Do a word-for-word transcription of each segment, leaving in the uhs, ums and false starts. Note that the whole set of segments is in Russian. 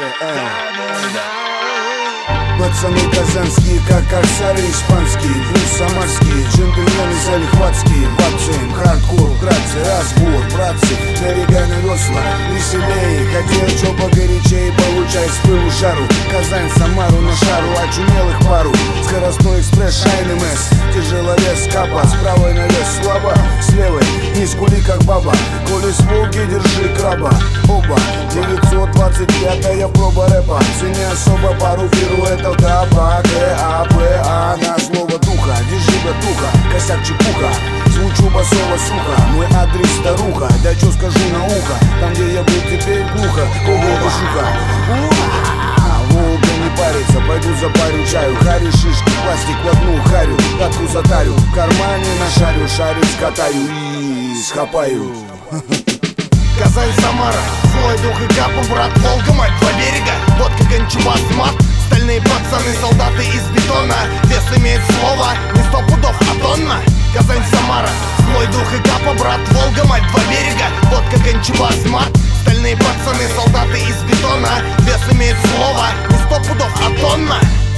Пацаны казанские, как корсары испанские, плюс самарские, джентльмены залихватские. Бабцы им хардкор, вкратце, разбор, братцы, налегай на весла, веселее. Хотел чё погорячее, получай с пылу жару. Казань, Самару на шару, очумелых пару. Скоростной экспресс, Шайн МС, тяжеловес, капа. С правой навес, слабо, с левой не скули как баба. Коли смоги, держи краба. Оба, девятьсот двадцать пятая проба рэпа. Цене особо пару пируэтов. Табак, э, а, п, а, на слово духа. Держи, братуха, косяк чепуха. Звучу басово сухо, мой адрес старуха. Да чё скажу на ухо, там где я был теперь глухо. Ого, башуха. Волга не парится, пойду запарю чаю. Харю, шишки, пластик в одну харю. Татку затарю, в кармане нашарю. Шарик скатаю и схапаю. Казань, Самара, злой дух и капа, брат, Волга, мать, два берега. Водка, кончубас, мат. Стальные пацаны, солдаты из бетона. Вес имеет слово, не сто пудов, а тонна. Казань, Самара, злой дух и капа, брат, Волга, мать, два берега. Водка, кончубас, мат. Стальные пацаны, солдаты из бетона. Вес имеет слово, не сто пудов, а тонна.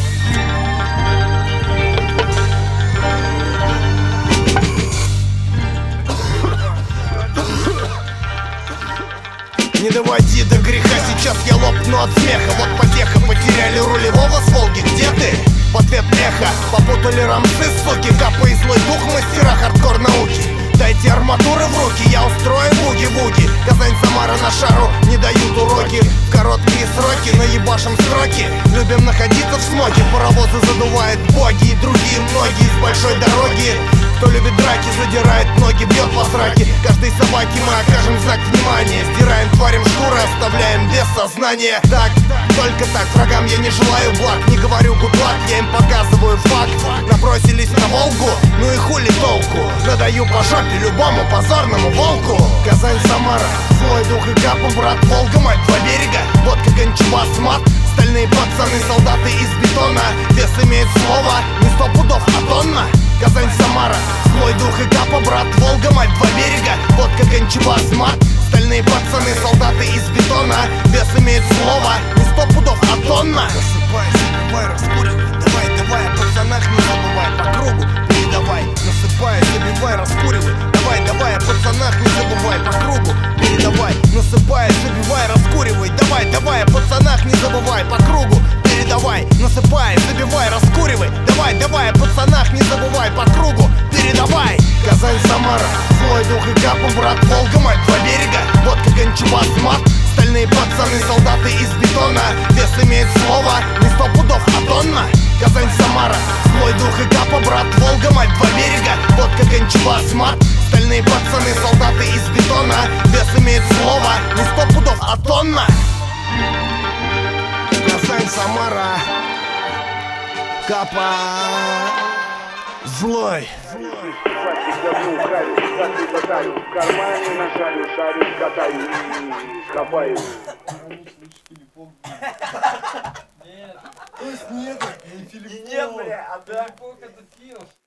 Не доводи до греха, сейчас я лопну от смеха. Вот потеха, потеряли рулевого с Волги, где ты? В ответ эхо, попутали рамсы, суки. Капа и злой дух, мастера хардкор науки. Дайте арматуры в руки, я устрою буги-буги. Казань, Самара на шару не дают уроки. В короткие сроки наебашим строки. Любим находиться в смоге, паровозы задувают боги. И другие многие с большой дороги. Кто любит драки, задирает ноги, бьет по сраке. Каждой собаке мы окажем знак внимания. Сдираем тварям шкуры, оставляем без сознания. Так, только так, врагам я не желаю благ. Не говорю гудлак, я им показываю факт. Набросились на Волгу, ну и хули толку. Надаю по жопе любому позорному волку. Казань, Самара, злой дух и капа, брат, Волга, мать, два берега. Водка, кончубас, мат. Стальные пацаны, солдаты из бетона. Вес имеет слово, не сто пудов, а тонна. Казань, Самара, злой дух и капа, брат, Волга, мать, два берега. Водка, кончубас, мат. Стальные пацаны, солдаты из бетона. Вес имеет слово, не сто пудов, а тонна. Просыпайся, забивай, раскуривай. Давай, давай, о пацанах не забывай. По кругу передавай. Насыпай, забивай, раскуривай. Давай, давай, о пацанах не забывай. По кругу передавай. Насыпай, забивай, раскуривай. Давай, давай, о пацанах не забывай. По кругу передавай. Насыпай, забивай, раскуривай. Давай, давай, о пацанах не забывай. По кругу передавай. Казань, Самара, злой дух и капа, брат, Волга, мать, два берега. Водка, кончубас, мат. Стальные пацаны, солдаты из бетона. Вес имеет слово, не сто пудов, а тонна. Казань, Самара, злой дух и капа, брат, Волга, мать, два берега. Водка, кончубас, мат. Стальные пацаны, солдаты из бетона. Вес имеет слово, не сто пудов, а тонна. Казань, Самара, капа, злой. В кармане нашарю, шарик скатаю и схапаю. Нет. То есть нет, не Филиппов. Нет, бля, а да. Филиппов это Филов.